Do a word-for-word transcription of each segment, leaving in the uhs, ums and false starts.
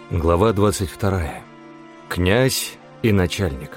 Глава двадцать вторая. Князь и начальник.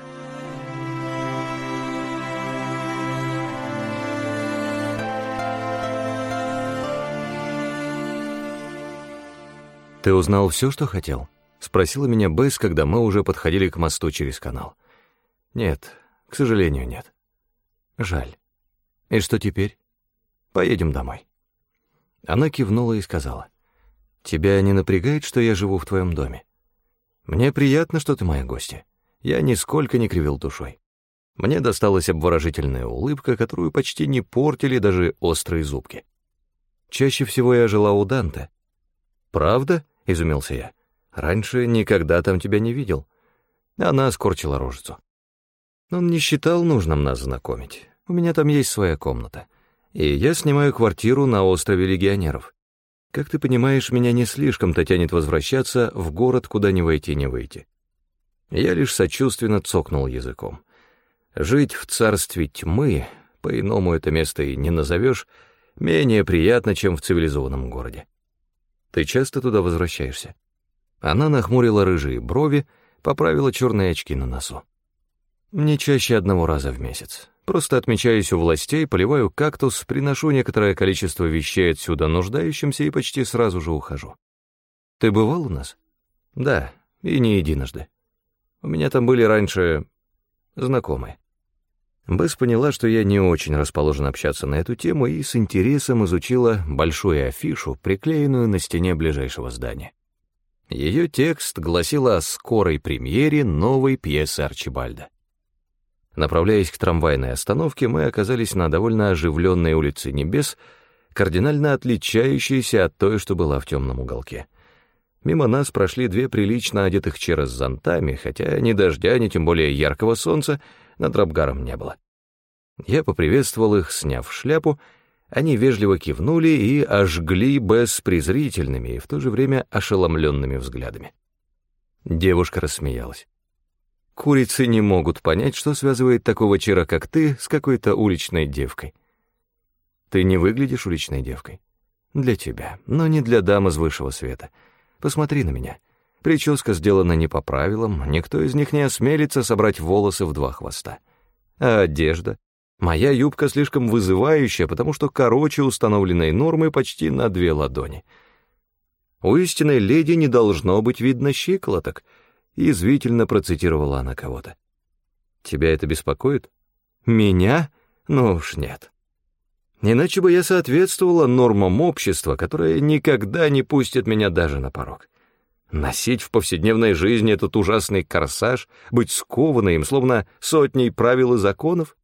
«Ты узнал все, что хотел?» — спросила меня Бесс, когда мы уже подходили к мосту через канал. «Нет, к сожалению, нет». «Жаль. И что теперь?» «Поедем домой». Она кивнула и сказала: «Тебя не напрягает, что я живу в твоем доме? Мне приятно, что ты моя гостья». Я нисколько не кривил душой. Мне досталась обворожительная улыбка, которую почти не портили даже острые зубки. Чаще всего я жила у Данте. «Правда?» — изумился я. «Раньше никогда там тебя не видел». Она скорчила рожицу. «Он не считал нужным нас знакомить. У меня там есть своя комната. И я снимаю квартиру на острове Легионеров. Как ты понимаешь, меня не слишком-то тянет возвращаться в город, куда ни войти, ни выйти». Я лишь сочувственно цокнул языком. Жить в царстве тьмы, по-иному это место и не назовешь, менее приятно, чем в цивилизованном городе. Ты часто туда возвращаешься? Она нахмурила рыжие брови, поправила черные очки на носу. Не чаще одного раза в месяц. Просто отмечаюсь у властей, поливаю кактус, приношу некоторое количество вещей отсюда нуждающимся и почти сразу же ухожу. Ты бывал у нас? Да, и не единожды. У меня там были раньше знакомые. Бесс поняла, что я не очень расположен общаться на эту тему, и с интересом изучила большую афишу, приклеенную на стене ближайшего здания. Ее текст гласил о скорой премьере новой пьесы Арчибальда. Направляясь к трамвайной остановке, мы оказались на довольно оживленной улице Небес, кардинально отличающейся от той, что была в темном уголке. Мимо нас прошли две прилично одетых черы с зонтами, хотя ни дождя, ни тем более яркого солнца над Рабгаром не было. Я поприветствовал их, сняв шляпу, они вежливо кивнули и ожгли Бесс презрительными и в то же время ошеломленными взглядами. Девушка рассмеялась. «Курицы не могут понять, что связывает такого чера, как ты, с какой-то уличной девкой. Ты не выглядишь уличной девкой. Для тебя, но не для дам из высшего света. Посмотри на меня. Прическа сделана не по правилам, никто из них не осмелится собрать волосы в два хвоста. А одежда? Моя юбка слишком вызывающая, потому что короче установленной нормы почти на две ладони. У истинной леди не должно быть видно щиколоток», — язвительно процитировала она кого-то. «Тебя это беспокоит? Меня? Ну уж нет. Иначе бы я соответствовала нормам общества, которое никогда не пустит меня даже на порог. Носить в повседневной жизни этот ужасный корсаж, быть скованной им, словно сотней правил и законов?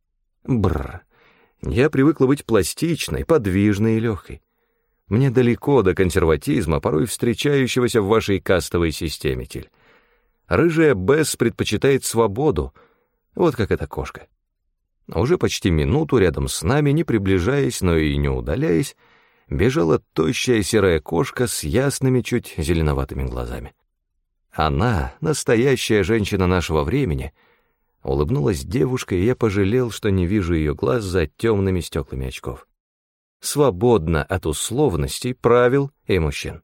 Бррр. Я привыкла быть пластичной, подвижной и легкой. Мне далеко до консерватизма, порой встречающегося в вашей кастовой системе, Тиль. Рыжая Бесс предпочитает свободу, вот как эта кошка. Уже почти минуту рядом с нами, не приближаясь, но и не удаляясь, бежала тощая серая кошка с ясными, чуть зеленоватыми глазами. Она, настоящая женщина нашего времени, улыбнулась девушка, и я пожалел, что не вижу ее глаз за темными стеклами очков. Свободна от условностей, правил и мужчин.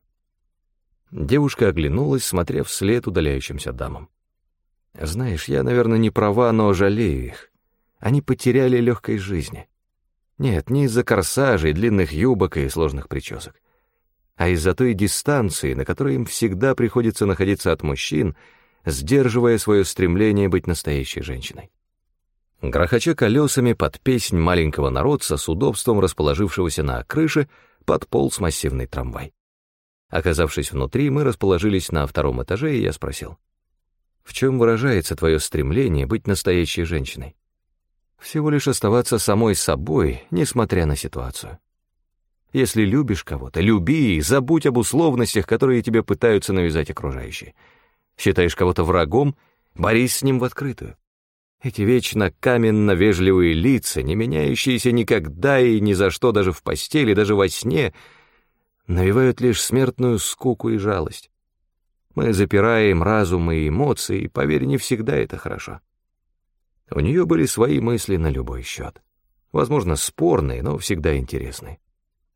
Девушка оглянулась, смотря вслед удаляющимся дамам. «Знаешь, я, наверное, не права, но жалею их. Они потеряли легкой жизни. Нет, не из-за корсажей, длинных юбок и сложных причесок, а из-за той дистанции, на которой им всегда приходится находиться от мужчин, сдерживая свое стремление быть настоящей женщиной». Грохоча колесами под песнь маленького народца с удобством расположившегося на крыше, подполз массивный трамвай. Оказавшись внутри, мы расположились на втором этаже, и я спросил: «В чем выражается твое стремление быть настоящей женщиной?» «Всего лишь оставаться самой собой, несмотря на ситуацию. Если любишь кого-то, люби и забудь об условностях, которые тебе пытаются навязать окружающие. Считаешь кого-то врагом, борись с ним в открытую. Эти вечно каменно-вежливые лица, не меняющиеся никогда и ни за что даже в постели, даже во сне, навевают лишь смертную скуку и жалость. Мы запираем разум и эмоции, и, поверь, не всегда это хорошо». У нее были свои мысли на любой счет. Возможно, спорные, но всегда интересные.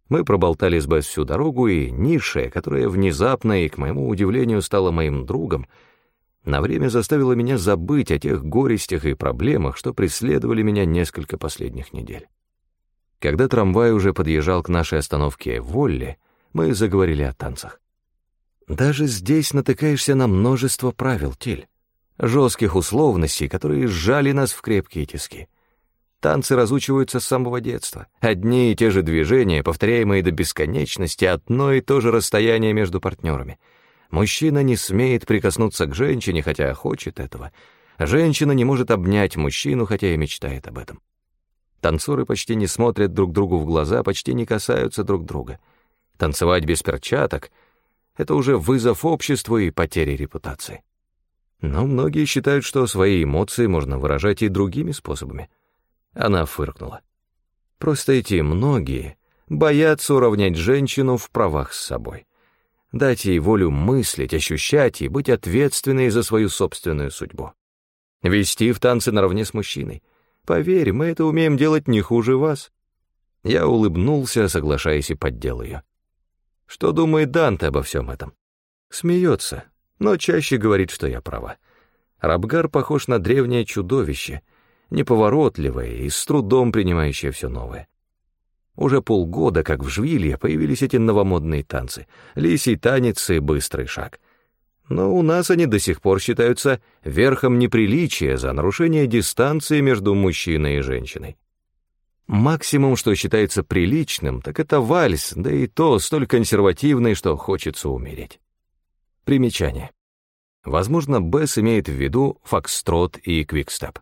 Мы проболтали с Бесс всю дорогу, и низшая, которая внезапно и, к моему удивлению, стала моим другом, на время заставила меня забыть о тех горестях и проблемах, что преследовали меня несколько последних недель. Когда трамвай уже подъезжал к нашей остановке Волли, мы заговорили о танцах. Даже здесь натыкаешься на множество правил, Тиль, жестких условностей, которые сжали нас в крепкие тиски. Танцы разучиваются с самого детства. Одни и те же движения, повторяемые до бесконечности, одно и то же расстояние между партнерами. Мужчина не смеет прикоснуться к женщине, хотя хочет этого. Женщина не может обнять мужчину, хотя и мечтает об этом. Танцоры почти не смотрят друг другу в глаза, почти не касаются друг друга. Танцевать без перчаток — это уже вызов обществу и потеря репутации. Но многие считают, что свои эмоции можно выражать и другими способами. Она фыркнула. Просто эти многие боятся уравнять женщину в правах с собой. Дать ей волю мыслить, ощущать и быть ответственной за свою собственную судьбу. Вести в танцы наравне с мужчиной. Поверь, мы это умеем делать не хуже вас. Я улыбнулся, соглашаясь, и поддел ее. Что думает Данте обо всем этом? Смеется, но чаще говорит, что я права. Рабгар похож на древнее чудовище, неповоротливое и с трудом принимающее все новое. Уже полгода, как в Жвилье, появились эти новомодные танцы, лисий танец и быстрый шаг. Но у нас они до сих пор считаются верхом неприличия за нарушение дистанции между мужчиной и женщиной. Максимум, что считается приличным, так это вальс, да и то столь консервативный, что хочется умереть. Примечание. Возможно, Бесс имеет в виду фокстрот и квикстеп.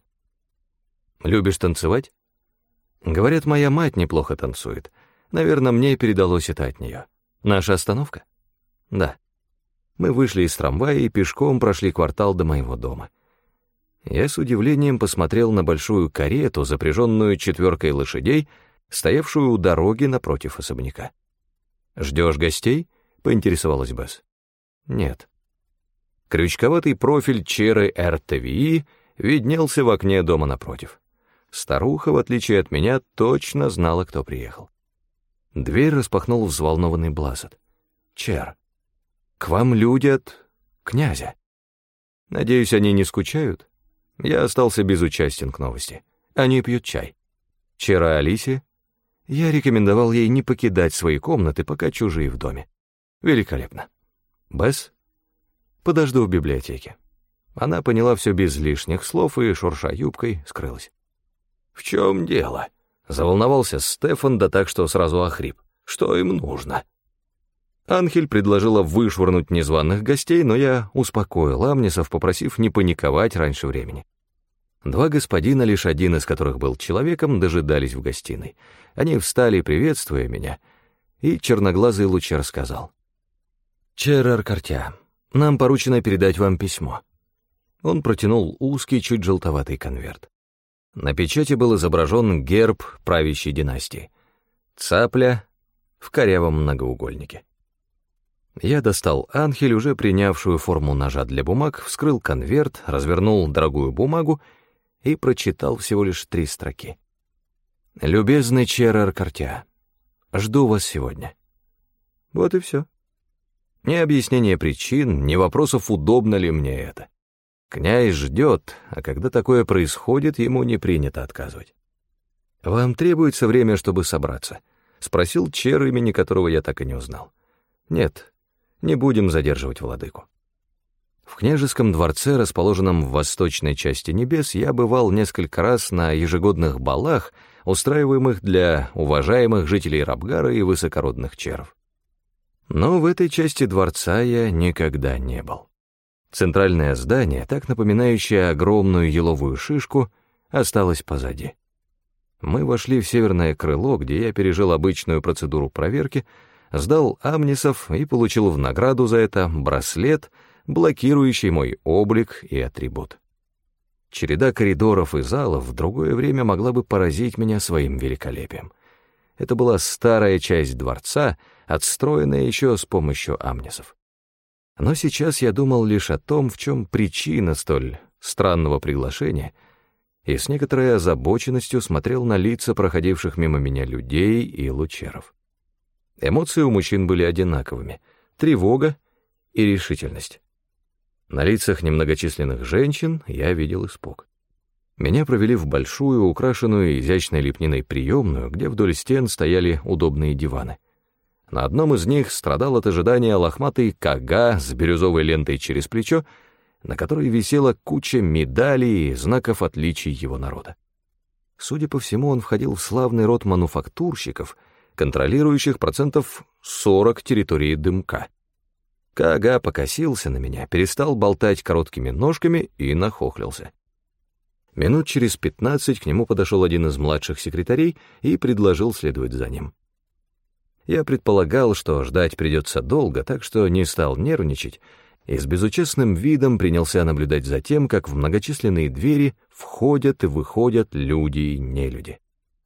Любишь танцевать? Говорят, моя мать неплохо танцует. Наверное, мне передалось это от нее. Наша остановка? Да. Мы вышли из трамвая и пешком прошли квартал до моего дома. Я с удивлением посмотрел на большую карету, запряженную четверкой лошадей, стоявшую у дороги напротив особняка. «Ждешь гостей?» — поинтересовалась Бесс. «Нет». Крючковатый профиль Черы эр тэ вэ и виднелся в окне дома напротив. Старуха, в отличие от меня, точно знала, кто приехал. Дверь распахнул взволнованный Блазет. «Чер, к вам люди от князя. Надеюсь, они не скучают?» Я остался безучастен к новости. Они пьют чай. Чера Алисе? Я рекомендовал ей не покидать свои комнаты, пока чужие в доме. Великолепно. Бесс? Подожду в библиотеке. Она поняла все без лишних слов и, шурша юбкой, скрылась. «В чем дело?» — заволновался Стефан, да так, что сразу охрип. «Что им нужно?» Анхель предложила вышвырнуть незваных гостей, но я успокоил Амнисов, попросив не паниковать раньше времени. Два господина, лишь один из которых был человеком, дожидались в гостиной. Они встали, приветствуя меня, и черноглазый Лучер сказал: «Черер Кортя, нам поручено передать вам письмо». Он протянул узкий, чуть желтоватый конверт. На печати был изображен герб правящей династии. Цапля в корявом многоугольнике. Я достал Анхель, уже принявшую форму ножа для бумаг, вскрыл конверт, развернул дорогую бумагу и прочитал всего лишь три строки. «Любезный Черер Кортя, жду вас сегодня». Вот и все. Ни объяснения причин, ни вопросов, удобно ли мне это. Князь ждет, а когда такое происходит, ему не принято отказывать. «Вам требуется время, чтобы собраться?» — спросил Чер, имени которого я так и не узнал. «Нет, не будем задерживать владыку». В княжеском дворце, расположенном в восточной части небес, я бывал несколько раз на ежегодных балах, устраиваемых для уважаемых жителей Рабгара и высокородных черов. Но в этой части дворца я никогда не был. Центральное здание, так напоминающее огромную еловую шишку, осталось позади. Мы вошли в северное крыло, где я пережил обычную процедуру проверки, сдал Амнисов и получил в награду за это браслет, блокирующий мой облик и атрибут. Череда коридоров и залов в другое время могла бы поразить меня своим великолепием. Это была старая часть дворца, отстроенная еще с помощью Амнисов. Но сейчас я думал лишь о том, в чем причина столь странного приглашения, и с некоторой озабоченностью смотрел на лица проходивших мимо меня людей и лучеров. Эмоции у мужчин были одинаковыми — тревога и решительность. На лицах немногочисленных женщин я видел испуг. Меня провели в большую, украшенную изящной лепниной приемную, где вдоль стен стояли удобные диваны. На одном из них страдал от ожидания лохматый кага с бирюзовой лентой через плечо, на которой висела куча медалей и знаков отличий его народа. Судя по всему, он входил в славный род мануфактурщиков, контролирующих процентов сорок территории дымка. Кага покосился на меня, перестал болтать короткими ножками и нахохлился. Минут через пятнадцать к нему подошел один из младших секретарей и предложил следовать за ним. Я предполагал, что ждать придется долго, так что не стал нервничать и с безучастным видом принялся наблюдать за тем, как в многочисленные двери входят и выходят люди и нелюди.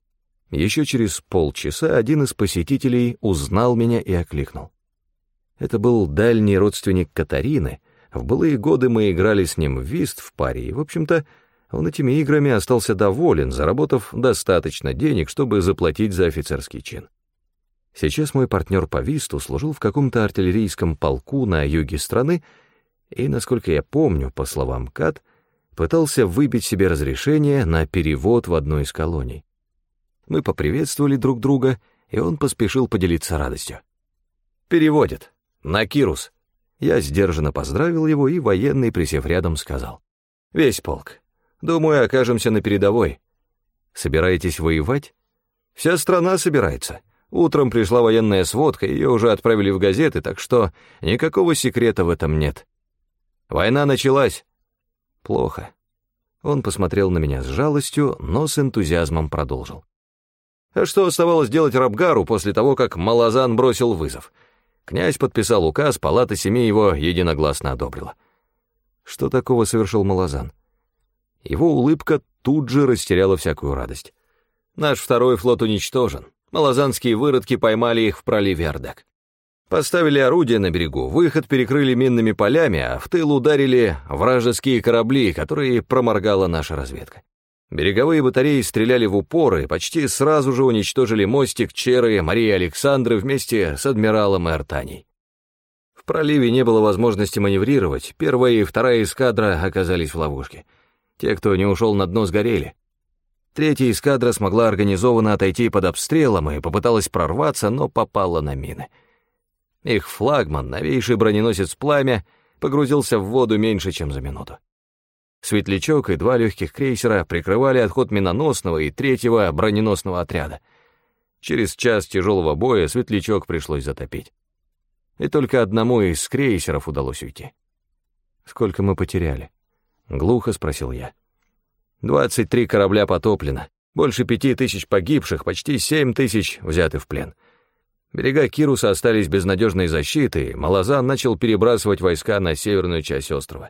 Еще через полчаса один из посетителей узнал меня и окликнул. Это был дальний родственник Катарины. В былые годы мы играли с ним в вист в паре, и, в общем-то, он этими играми остался доволен, заработав достаточно денег, чтобы заплатить за офицерский чин. Сейчас мой партнер по висту служил в каком-то артиллерийском полку на юге страны и, насколько я помню, по словам Кат, пытался выбить себе разрешение на перевод в одну из колоний. Мы поприветствовали друг друга, и он поспешил поделиться радостью. «Переводит. На Кирус». Я сдержанно поздравил его, и военный, присев рядом, сказал: «Весь полк. Думаю, окажемся на передовой. Собираетесь воевать?» «Вся страна собирается. Утром пришла военная сводка, ее уже отправили в газеты, так что никакого секрета в этом нет. Война началась». «Плохо». Он посмотрел на меня с жалостью, но с энтузиазмом продолжил. «А что оставалось делать Рабгару после того, как Малазан бросил вызов? Князь подписал указ, палата семи его единогласно одобрила». «Что такого совершил Малазан?» Его улыбка тут же растеряла всякую радость. «Наш второй флот уничтожен. Малазанские выродки поймали их в проливе Ардак. Поставили орудия на берегу, выход перекрыли минными полями, а в тыл ударили вражеские корабли, которые проморгала наша разведка. Береговые батареи стреляли в упор и почти сразу же уничтожили мостик Черы Марии Александры вместе с адмиралом Эртаней. В проливе не было возможности маневрировать, первая и вторая эскадра оказались в ловушке. Те, кто не ушел на дно, сгорели. Третья эскадра смогла организованно отойти под обстрелом и попыталась прорваться, но попала на мины. Их флагман, новейший броненосец «Пламя», погрузился в воду меньше, чем за минуту. «Светлячок» и два легких крейсера прикрывали отход миноносного и третьего броненосного отряда. Через час тяжелого боя «Светлячок» пришлось затопить. И только одному из крейсеров удалось уйти. «Сколько мы потеряли?» — глухо спросил я. «Двадцать три корабля потоплено, больше пяти тысяч погибших, почти семь тысяч взяты в плен. Берега Кируса остались без надежной защиты, и Малазан начал перебрасывать войска на северную часть острова.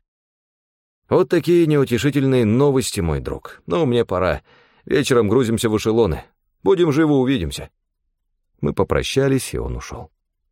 Вот такие неутешительные новости, мой друг. Но мне пора. Вечером грузимся в эшелоны. Будем живы, увидимся». Мы попрощались, и он ушел.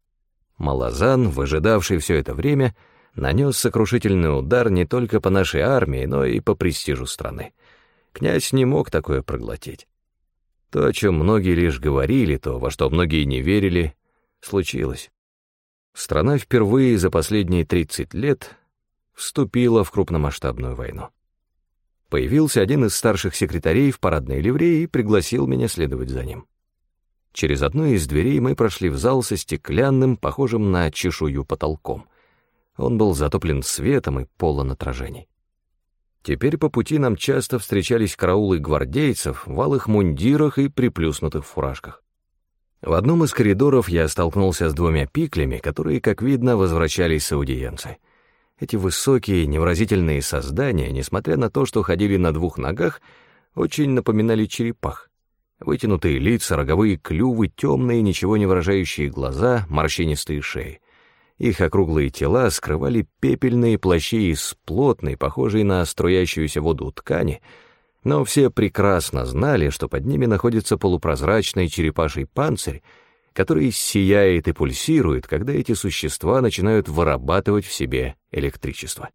Малазан, выжидавший все это время, нанес сокрушительный удар не только по нашей армии, но и по престижу страны. Князь не мог такое проглотить. То, о чем многие лишь говорили, то, во что многие не верили, случилось. Страна впервые за последние тридцать лет вступила в крупномасштабную войну. Появился один из старших секретарей в парадной ливрее и пригласил меня следовать за ним. Через одну из дверей мы прошли в зал со стеклянным, похожим на чешую потолком. Он был затоплен светом и полон отражений. Теперь по пути нам часто встречались караулы гвардейцев в алых мундирах и приплюснутых фуражках. В одном из коридоров я столкнулся с двумя пиклями, которые, как видно, возвращались с аудиенции. Эти высокие, невыразительные создания, несмотря на то, что ходили на двух ногах, очень напоминали черепах. Вытянутые лица, роговые клювы, темные, ничего не выражающие глаза, морщинистые шеи. Их округлые тела скрывали пепельные плащи из плотной, похожей на струящуюся воду ткани, но все прекрасно знали, что под ними находится полупрозрачный черепаший панцирь, который сияет и пульсирует, когда эти существа начинают вырабатывать в себе электричество.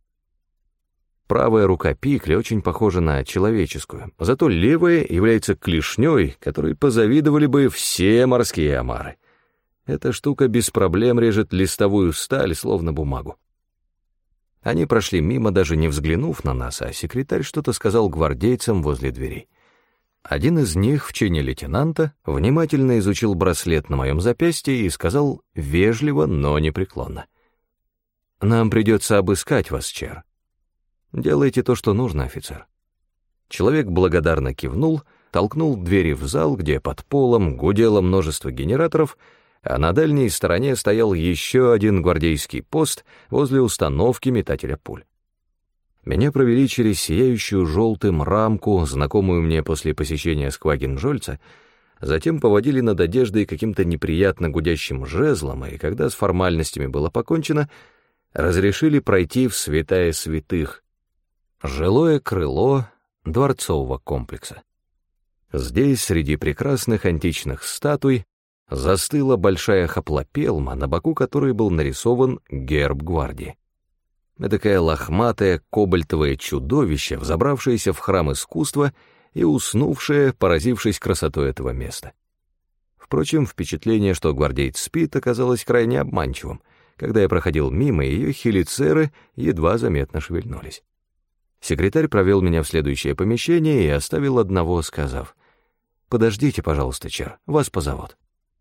Правая рука пикля очень похожа на человеческую, зато левая является клешней, которой позавидовали бы все морские омары. Эта штука без проблем режет листовую сталь, словно бумагу. Они прошли мимо, даже не взглянув на нас, а секретарь что-то сказал гвардейцам возле дверей. Один из них, в чине лейтенанта, внимательно изучил браслет на моем запястье и сказал вежливо, но непреклонно: «Нам придется обыскать вас, Чер. Делайте то, что нужно, офицер». Человек благодарно кивнул, толкнул двери в зал, где под полом гудело множество генераторов, а на дальней стороне стоял еще один гвардейский пост возле установки метателя пуль. Меня провели через сияющую желтым рамку, знакомую мне после посещения Сквагин-Жольца, затем поводили над одеждой каким-то неприятно гудящим жезлом, и когда с формальностями было покончено, разрешили пройти в святая святых — жилое крыло дворцового комплекса. Здесь, среди прекрасных античных статуй, застыла большая хаплопелма, на боку которой был нарисован герб гвардии. Эдакое лохматое кобальтовое чудовище, взобравшееся в храм искусства и уснувшее, поразившись красотой этого места. Впрочем, впечатление, что гвардеец спит, оказалось крайне обманчивым. Когда я проходил мимо, ее хелицеры едва заметно шевельнулись. Секретарь провел меня в следующее помещение и оставил одного, сказав: «Подождите, пожалуйста, Чер, вас позовут».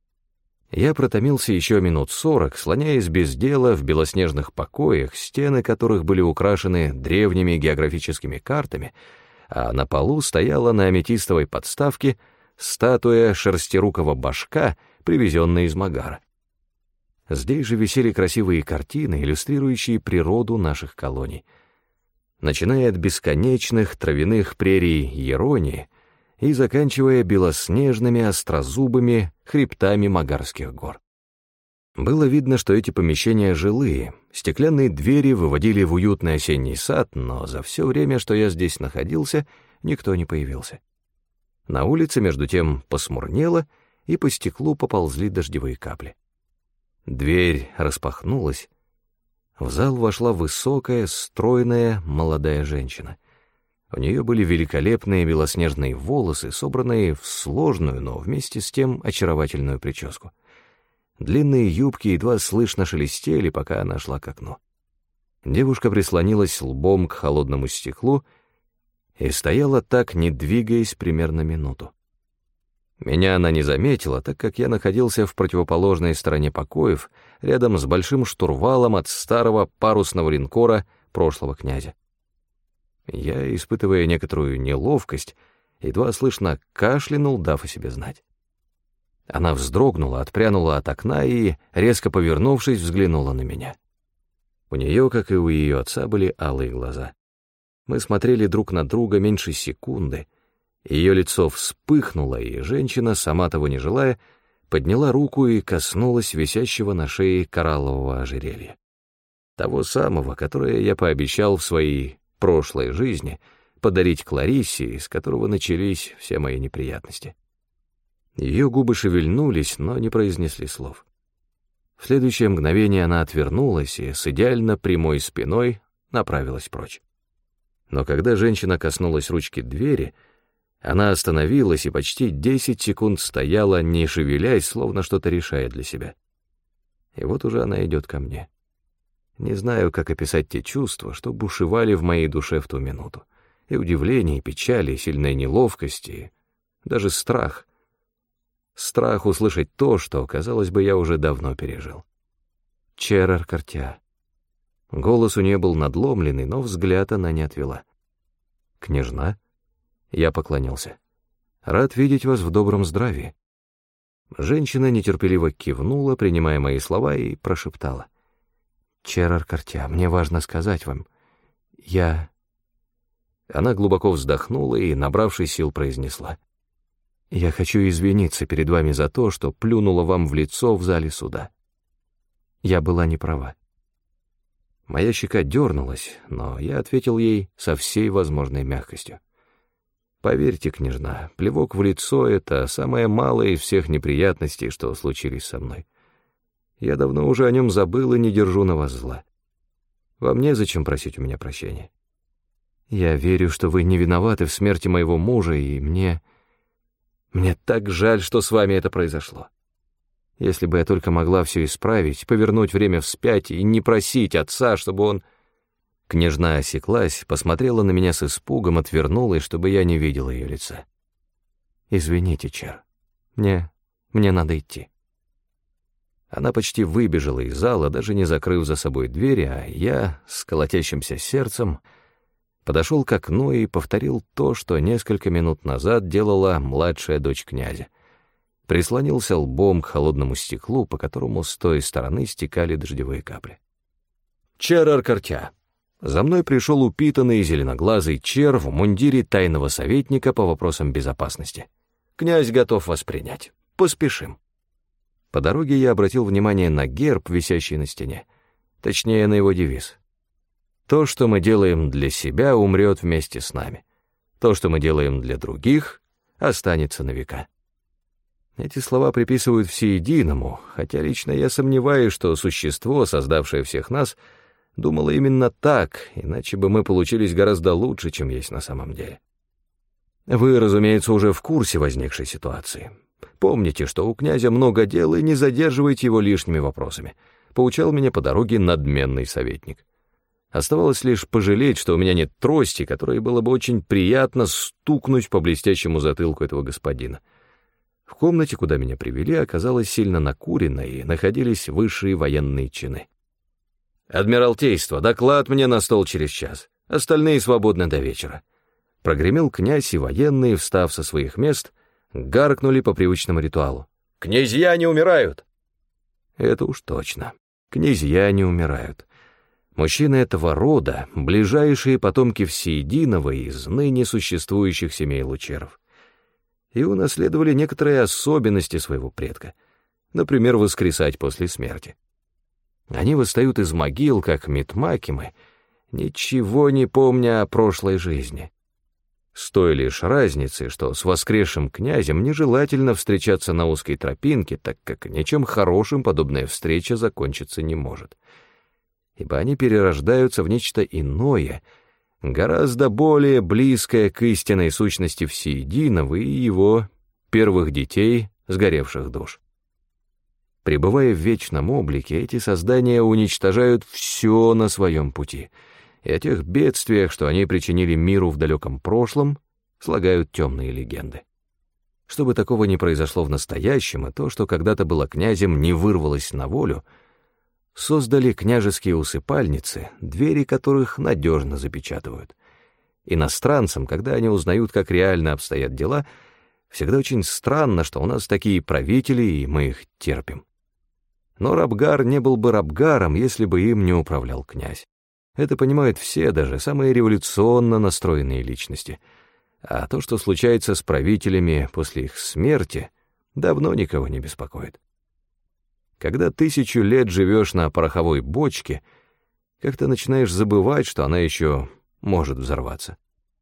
Я протомился еще минут сорок, слоняясь без дела в белоснежных покоях, стены которых были украшены древними географическими картами, а на полу стояла на аметистовой подставке статуя шерстерукого башка, привезенная из Магара. Здесь же висели красивые картины, иллюстрирующие природу наших колоний, начиная от бесконечных травяных прерий Еронии и заканчивая белоснежными острозубыми хребтами Магарских гор. Было видно, что эти помещения жилые, стеклянные двери выводили в уютный осенний сад, но за все время, что я здесь находился, никто не появился. На улице, между тем, посмурнело, и по стеклу поползли дождевые капли. Дверь распахнулась. В зал вошла высокая, стройная, молодая женщина. У нее были великолепные белоснежные волосы, собранные в сложную, но вместе с тем очаровательную прическу. Длинные юбки едва слышно шелестели, пока она шла к окну. Девушка прислонилась лбом к холодному стеклу и стояла так, не двигаясь, примерно минуту. Меня она не заметила, так как я находился в противоположной стороне покоев, рядом с большим штурвалом от старого парусного линкора прошлого князя. Я, испытывая некоторую неловкость, едва слышно кашлянул, дав о себе знать. Она вздрогнула, отпрянула от окна и, резко повернувшись, взглянула на меня. У нее, как и у ее отца, были алые глаза. Мы смотрели друг на друга меньше секунды. Ее лицо вспыхнуло, и женщина, сама того не желая, подняла руку и коснулась висящего на шее кораллового ожерелья. Того самого, которое я пообещал в своей прошлой жизни подарить Клариссе, из которого начались все мои неприятности. Ее губы шевельнулись, но не произнесли слов. В следующее мгновение она отвернулась и с идеально прямой спиной направилась прочь. Но когда женщина коснулась ручки двери, она остановилась и почти десять секунд стояла, не шевелясь, словно что-то решая для себя. И вот уже она идет ко мне. Не знаю, как описать те чувства, что бушевали в моей душе в ту минуту. И удивление, и печаль, и сильная неловкость, и даже страх. Страх услышать то, что, казалось бы, я уже давно пережил. Черар Кортя. Голос у нее был надломленный, но взгляд она не отвела. «Княжна?» Я поклонился. «Рад видеть вас в добром здравии». Женщина нетерпеливо кивнула, принимая мои слова, и прошептала: «Черар Кортя, мне важно сказать вам. Я...» Она глубоко вздохнула и, набравшись сил, произнесла: «Я хочу извиниться перед вами за то, что плюнула вам в лицо в зале суда. Я была не права». Моя щека дернулась, но я ответил ей со всей возможной мягкостью: «Поверьте, княжна, плевок в лицо — это самое малое из всех неприятностей, что случились со мной. Я давно уже о нем забыл и не держу на вас зла. Вам незачем просить у меня прощения. Я верю, что вы не виноваты в смерти моего мужа, и мне... Мне так жаль, что с вами это произошло. Если бы я только могла все исправить, повернуть время вспять и не просить отца, чтобы он... Княжна осеклась, посмотрела на меня с испугом, отвернулась, чтобы я не видела ее лица. «Извините, Чер, мне... мне надо идти». Она почти выбежала из зала, даже не закрыв за собой двери, а я, с колотящимся сердцем, подошел к окну и повторил то, что несколько минут назад делала младшая дочь князя. Прислонился лбом к холодному стеклу, по которому с той стороны стекали дождевые капли. «Чер Аркартя!» За мной пришел упитанный зеленоглазый чер в мундире тайного советника по вопросам безопасности. «Князь готов вас принять. Поспешим». По дороге я обратил внимание на герб, висящий на стене, точнее, на его девиз. «То, что мы делаем для себя, умрет вместе с нами. То, что мы делаем для других, останется на века». Эти слова приписывают всеединому, хотя лично я сомневаюсь, что существо, создавшее всех нас, думало именно так, иначе бы мы получились гораздо лучше, чем есть на самом деле. Вы, разумеется, уже в курсе возникшей ситуации. Помните, что у князя много дел, и не задерживайте его лишними вопросами. Поучал меня по дороге надменный советник. Оставалось лишь пожалеть, что у меня нет трости, которой было бы очень приятно стукнуть по блестящему затылку этого господина. В комнате, куда меня привели, оказалось сильно накурено, и находились высшие военные чины. «Адмиралтейство, доклад мне на стол через час. Остальные свободны до вечера». Прогремел князь, и военные, встав со своих мест, гаркнули по привычному ритуалу. «Князья не умирают!» Это уж точно. Князья не умирают. Мужчины этого рода — ближайшие потомки всеединого из ныне существующих семей Лучеров. И унаследовали некоторые особенности своего предка, например, воскресать после смерти. Они восстают из могил, как Митмакимы, ничего не помня о прошлой жизни. С той лишь разницей, что с воскресшим князем нежелательно встречаться на узкой тропинке, так как ничем хорошим подобная встреча закончиться не может. Ибо они перерождаются в нечто иное, гораздо более близкое к истинной сущности всеединого и его первых детей, сгоревших душ. Пребывая в вечном облике, эти создания уничтожают все на своем пути, и о тех бедствиях, что они причинили миру в далеком прошлом, слагают темные легенды. Чтобы такого не произошло в настоящем, и то, что когда-то было князем, не вырвалось на волю, создали княжеские усыпальницы, двери которых надежно запечатывают. Иностранцам, когда они узнают, как реально обстоят дела, всегда очень странно, что у нас такие правители, и мы их терпим. Но Рабгар не был бы Рабгаром, если бы им не управлял князь. Это понимают все, даже самые революционно настроенные личности. А то, что случается с правителями после их смерти, давно никого не беспокоит. Когда тысячу лет живешь на пороховой бочке, как-то начинаешь забывать, что она еще может взорваться.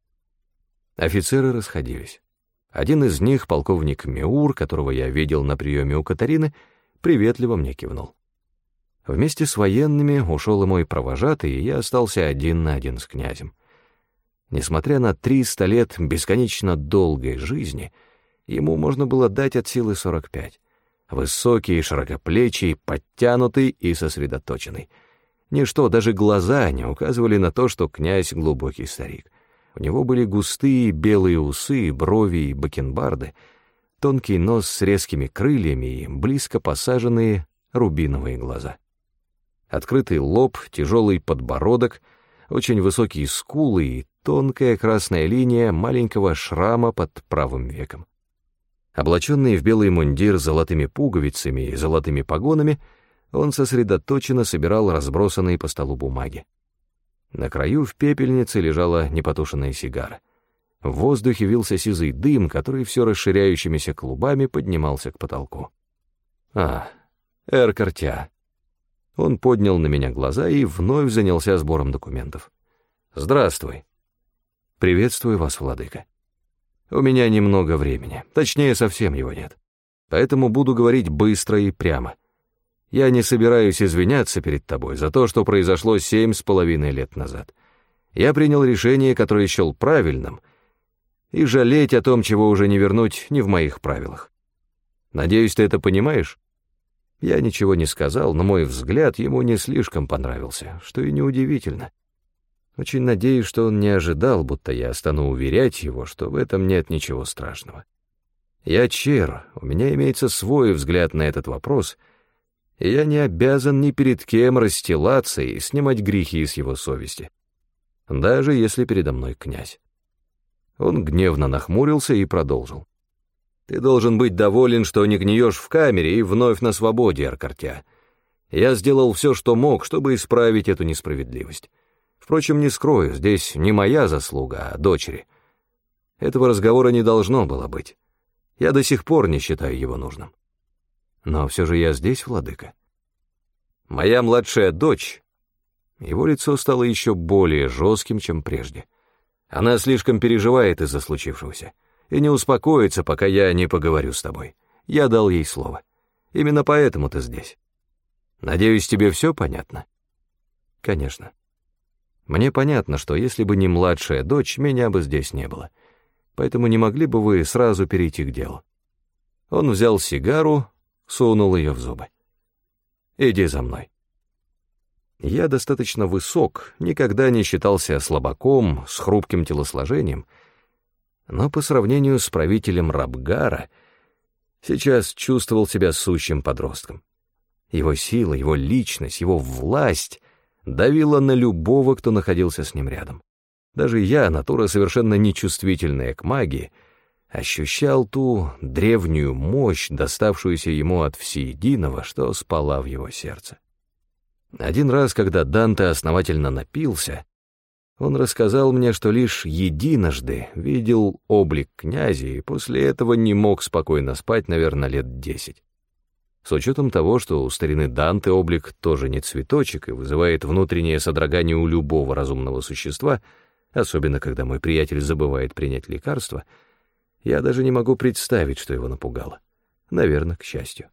Офицеры расходились. Один из них, полковник Меур, которого я видел на приеме у Катарины, приветливо мне кивнул. Вместе с военными ушел и мой провожатый, и я остался один на один с князем. Несмотря на триста лет бесконечно долгой жизни, ему можно было дать от силы сорок пять. Высокий, широкоплечий, подтянутый и сосредоточенный. Ничто, даже глаза не указывали на то, что князь глубокий старик. У него были густые белые усы, брови и бакенбарды, тонкий нос с резкими крыльями и близко посаженные рубиновые глаза. Открытый лоб, тяжелый подбородок, очень высокие скулы и тонкая красная линия маленького шрама под правым веком. Облаченный в белый мундир с золотыми пуговицами и золотыми погонами, он сосредоточенно собирал разбросанные по столу бумаги. На краю в пепельнице лежала непотушенная сигара. В воздухе вился сизый дым, который все расширяющимися клубами поднимался к потолку. «А, Эр-Картя». Он поднял на меня глаза и вновь занялся сбором документов. «Здравствуй». «Приветствую вас, владыка. У меня немного времени, точнее, совсем его нет. Поэтому буду говорить быстро и прямо. Я не собираюсь извиняться перед тобой за то, что произошло семь с половиной лет назад. Я принял решение, которое счел правильным, и жалеть о том, чего уже не вернуть, не в моих правилах. Надеюсь, ты это понимаешь?» Я ничего не сказал, но мой взгляд ему не слишком понравился, что и неудивительно. Очень надеюсь, что он не ожидал, будто я стану уверять его, что в этом нет ничего страшного. Я чер, у меня имеется свой взгляд на этот вопрос, и я не обязан ни перед кем расстилаться и снимать грехи с его совести, даже если передо мной князь. Он гневно нахмурился и продолжил. «Ты должен быть доволен, что не гниешь в камере и вновь на свободе, Аркартя. Я сделал все, что мог, чтобы исправить эту несправедливость. Впрочем, не скрою, здесь не моя заслуга, а дочери. Этого разговора не должно было быть. Я до сих пор не считаю его нужным. Но все же я здесь, владыка. Моя младшая дочь...» Его лицо стало еще более жестким, чем прежде. «Она слишком переживает из-за случившегося и не успокоится, пока я не поговорю с тобой. Я дал ей слово. Именно поэтому ты здесь. Надеюсь, тебе все понятно?» «Конечно. Мне понятно, что если бы не младшая дочь, меня бы здесь не было. Поэтому не могли бы вы сразу перейти к делу?» Он взял сигару, сунул ее в зубы. «Иди за мной». Я достаточно высок, никогда не считался слабаком, с хрупким телосложением, но по сравнению с правителем Рабгара сейчас чувствовал себя сущим подростком. Его сила, его личность, его власть давила на любого, кто находился с ним рядом. Даже я, натура совершенно нечувствительная к магии, ощущал ту древнюю мощь, доставшуюся ему от Всеединого, что спала в его сердце. Один раз, когда Данте основательно напился, он рассказал мне, что лишь единожды видел облик князя и после этого не мог спокойно спать, наверное, лет десять. С учетом того, что у старины Данте облик тоже не цветочек и вызывает внутреннее содрогание у любого разумного существа, особенно когда мой приятель забывает принять лекарство, я даже не могу представить, что его напугало. Наверное, к счастью.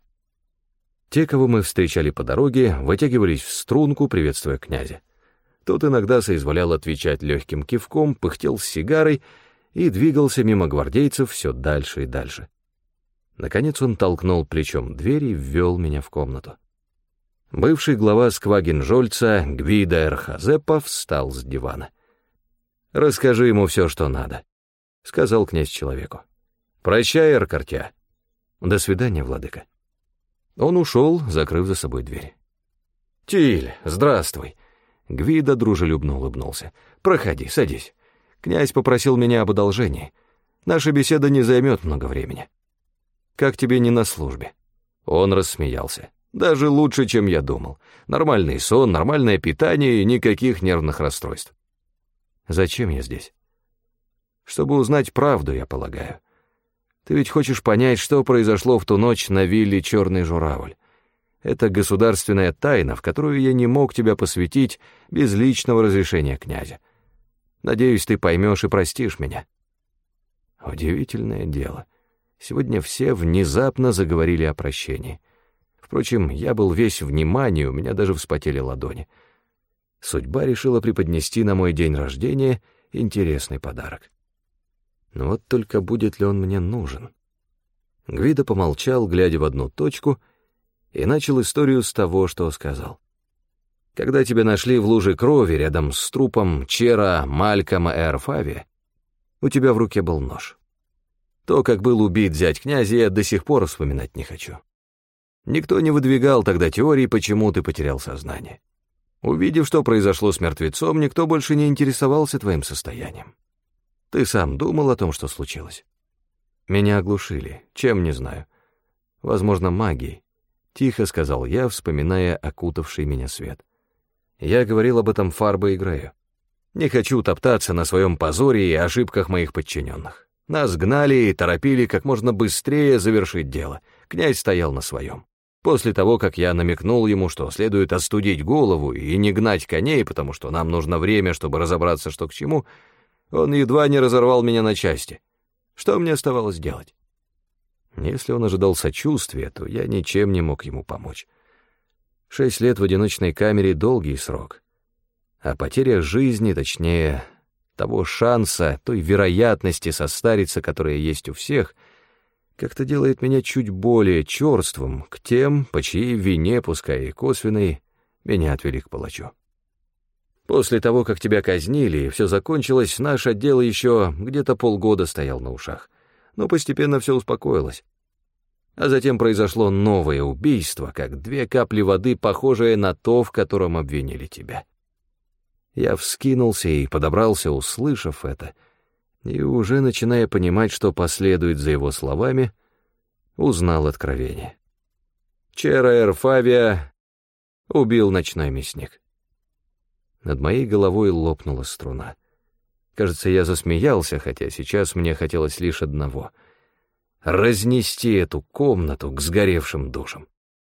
Те, кого мы встречали по дороге, вытягивались в струнку, приветствуя князя. Тот иногда соизволял отвечать легким кивком, пыхтел с сигарой и двигался мимо гвардейцев все дальше и дальше. Наконец он толкнул плечом дверь и ввел меня в комнату. Бывший глава Сквагин-Жольца Гвидо Эрхазепа встал с дивана. «Расскажи ему все, что надо», — сказал князь человеку. «Прощай, Аркартя». «До свидания, владыка». Он ушел, закрыв за собой дверь. «Тиль, здравствуй!» Гвидо дружелюбно улыбнулся. «Проходи, садись. Князь попросил меня об одолжении. Наша беседа не займет много времени. Как тебе не на службе?» Он рассмеялся. «Даже лучше, чем я думал. Нормальный сон, нормальное питание и никаких нервных расстройств». «Зачем я здесь?» «Чтобы узнать правду, я полагаю. Ты ведь хочешь понять, что произошло в ту ночь на вилле «Черный журавль». Это государственная тайна, в которую я не мог тебя посвятить без личного разрешения князя. Надеюсь, ты поймешь и простишь меня». Удивительное дело. Сегодня все внезапно заговорили о прощении. Впрочем, я был весь внимание, у меня даже вспотели ладони. Судьба решила преподнести на мой день рождения интересный подарок. Но вот только будет ли он мне нужен? Гвидо помолчал, глядя в одну точку, и начал историю с того, что сказал. «Когда тебя нашли в луже крови рядом с трупом Чера Малькома Эрфави, у тебя в руке был нож. То, как был убит зять князя, я до сих пор вспоминать не хочу. Никто не выдвигал тогда теории, почему ты потерял сознание. Увидев, что произошло с мертвецом, никто больше не интересовался твоим состоянием. Ты сам думал о том, что случилось? Меня оглушили, чем не знаю. Возможно, магией. Тихо сказал я, вспоминая окутавший меня свет. Я говорил об этом Фарбо и Грею. Не хочу топтаться на своем позоре и ошибках моих подчиненных. Нас гнали и торопили как можно быстрее завершить дело. Князь стоял на своем. После того, как я намекнул ему, что следует остудить голову и не гнать коней, потому что нам нужно время, чтобы разобраться, что к чему, он едва не разорвал меня на части. Что мне оставалось делать? Если он ожидал сочувствия, то я ничем не мог ему помочь. Шесть лет в одиночной камере — долгий срок. А потеря жизни, точнее, того шанса, той вероятности состариться, которая есть у всех, как-то делает меня чуть более черствым к тем, по чьей вине, пускай и косвенной, меня отвели к палачу. После того, как тебя казнили, и все закончилось, наш отдел еще где-то полгода стоял на ушах, но постепенно все успокоилось. А затем произошло новое убийство, как две капли воды, похожее на то, в котором обвинили тебя. Я вскинулся и подобрался, услышав это, и уже начиная понимать, что последует за его словами, узнал откровение. Чера эр Фавия убил ночной мясник. Над моей головой лопнула струна. Кажется, я засмеялся, хотя сейчас мне хотелось лишь одного — разнести эту комнату к сгоревшим душам.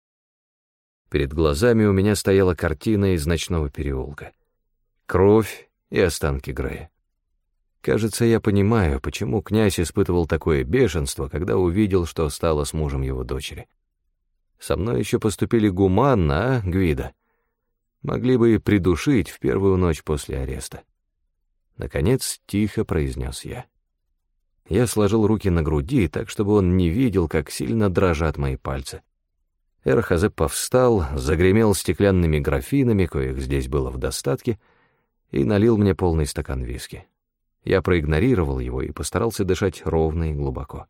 Перед глазами у меня стояла картина из ночного переулка. Кровь и останки Грея. Кажется, я понимаю, почему князь испытывал такое бешенство, когда увидел, что стало с мужем его дочери. Со мной еще поступили гуманно, а, Гвидо? Могли бы и придушить в первую ночь после ареста. Наконец, тихо произнес я. Я сложил руки на груди, так, чтобы он не видел, как сильно дрожат мои пальцы. Эр Хазеппо встал, загремел стеклянными графинами, коих здесь было в достатке, и налил мне полный стакан виски. Я проигнорировал его и постарался дышать ровно и глубоко.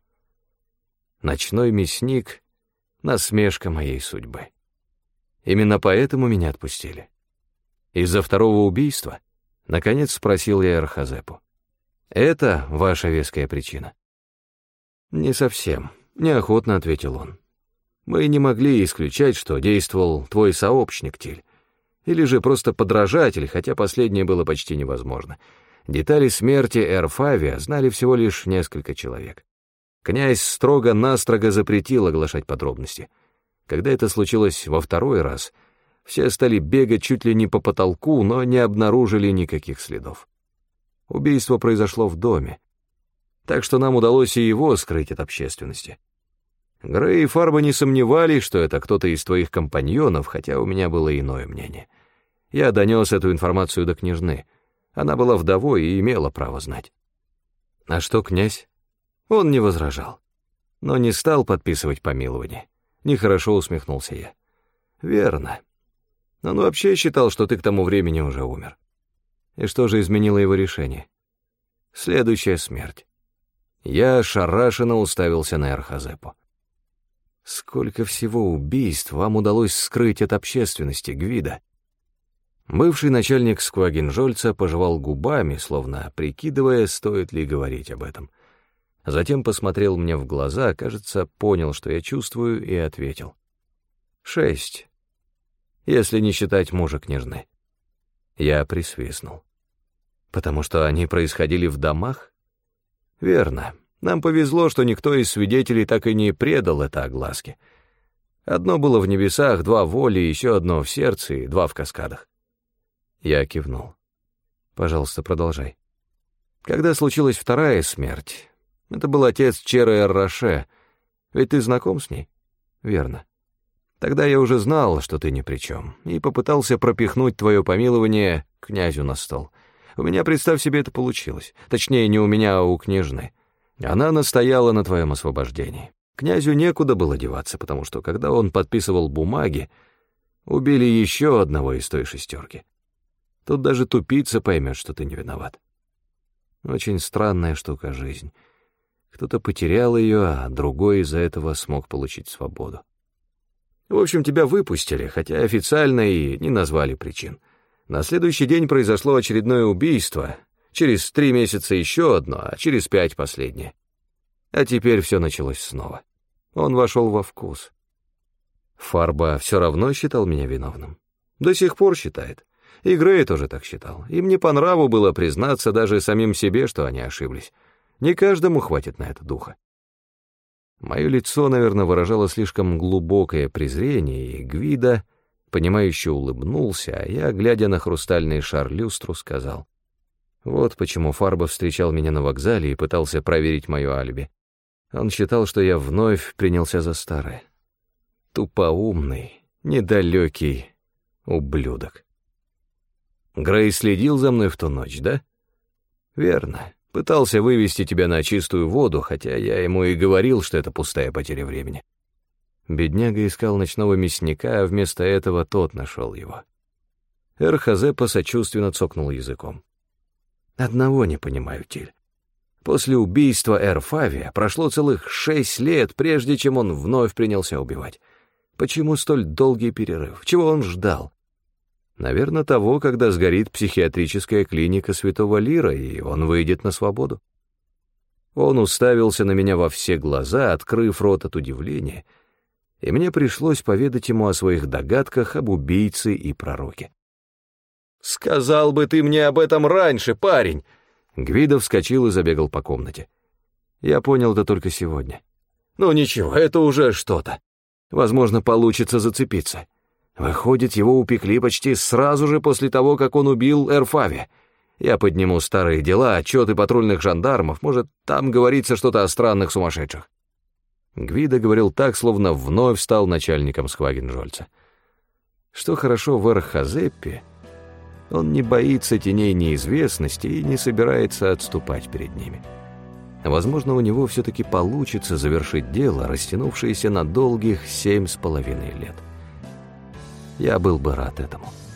Ночной мясник — насмешка моей судьбы. Именно поэтому меня отпустили. Из-за второго убийства? Наконец спросил я Эр Хазеппо. Это ваша веская причина? Не совсем, неохотно ответил он. Мы не могли исключать, что действовал твой сообщник Тиль, или же просто подражатель, хотя последнее было почти невозможно. Детали смерти эр Фавия знали всего лишь несколько человек. Князь строго-настрого запретил оглашать подробности. Когда это случилось во второй раз, все стали бегать чуть ли не по потолку, но не обнаружили никаких следов. Убийство произошло в доме, так что нам удалось и его скрыть от общественности. Грей и Фарба не сомневались, что это кто-то из твоих компаньонов, хотя у меня было иное мнение. Я донес эту информацию до княжны. Она была вдовой и имела право знать. А что князь? Он не возражал, но не стал подписывать помилование. Нехорошо усмехнулся я. Верно. Он вообще считал, что ты к тому времени уже умер. И что же изменило его решение? Следующая смерть. Я ошарашенно уставился на эр Хазеппо. Сколько всего убийств вам удалось скрыть от общественности, Гвидо? Бывший начальник Сквагинжольца пожевал губами, словно прикидывая, стоит ли говорить об этом. Затем посмотрел мне в глаза, кажется, понял, что я чувствую, и ответил. Шесть, если не считать мужа княжны. Я присвистнул. Потому что они происходили в домах? Верно. Нам повезло, что никто из свидетелей так и не предал это огласке. Одно было в небесах, два в воле, еще одно в сердце и два в каскадах. Я кивнул. Пожалуйста, продолжай. Когда случилась вторая смерть, это был отец Чера эр-Роше, ведь ты знаком с ней? Верно. Тогда я уже знал, что ты ни при чем, и попытался пропихнуть твое помилование князю на стол. У меня, представь себе, это получилось. Точнее, не у меня, а у княжны. Она настояла на твоем освобождении. Князю некуда было деваться, потому что, когда он подписывал бумаги, убили еще одного из той шестерки. Тут даже тупица поймет, что ты не виноват. Очень странная штука жизнь. Кто-то потерял ее, а другой из-за этого смог получить свободу. В общем, тебя выпустили, хотя официально и не назвали причин. На следующий день произошло очередное убийство, через три месяца еще одно, а через пять последнее. А теперь все началось снова. Он вошел во вкус. Фарба все равно считал меня виновным. До сих пор считает. И Грей тоже так считал. Им не по нраву было признаться даже самим себе, что они ошиблись. Не каждому хватит на это духа. Мое лицо, наверное, выражало слишком глубокое презрение, и Гвидо, понимающе улыбнулся, а я, глядя на хрустальный шар люстру, сказал: вот почему Фарба встречал меня на вокзале и пытался проверить мое алиби. Он считал, что я вновь принялся за старое. Тупоумный, недалекий ублюдок. Грей следил за мной в ту ночь, да? Верно. Пытался вывести тебя на чистую воду, хотя я ему и говорил, что это пустая потеря времени. Бедняга искал ночного мясника, а вместо этого тот нашел его. Эр Хазепа сочувственно цокнул языком. Одного не понимаю, Тиль. После убийства Эр Фавия прошло целых шесть лет, прежде чем он вновь принялся убивать. Почему столь долгий перерыв? Чего он ждал? Наверное, того, когда сгорит психиатрическая клиника Святого Лира, и он выйдет на свободу. Он уставился на меня во все глаза, открыв рот от удивления, и мне пришлось поведать ему о своих догадках об убийце и пророке. «Сказал бы ты мне об этом раньше, парень!» Гвидо вскочил и забегал по комнате. Я понял это только сегодня. «Ну ничего, это уже что-то. Возможно, получится зацепиться. Выходит, его упекли почти сразу же после того, как он убил Эр Фавия. Я подниму старые дела, отчеты патрульных жандармов, может, там говорится что-то о странных сумасшедших». Гвидо говорил так, словно вновь стал начальником Сквагенжольца. Что хорошо в Эр Хазеппе, он не боится теней неизвестности и не собирается отступать перед ними. Возможно, у него все-таки получится завершить дело, растянувшееся на долгих семь с половиной лет. Я был бы рад этому.